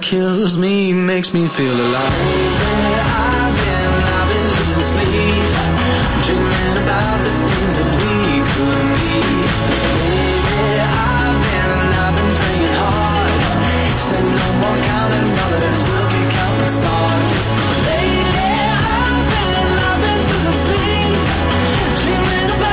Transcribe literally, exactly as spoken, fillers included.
kills me, makes me feel alive. Yeah, I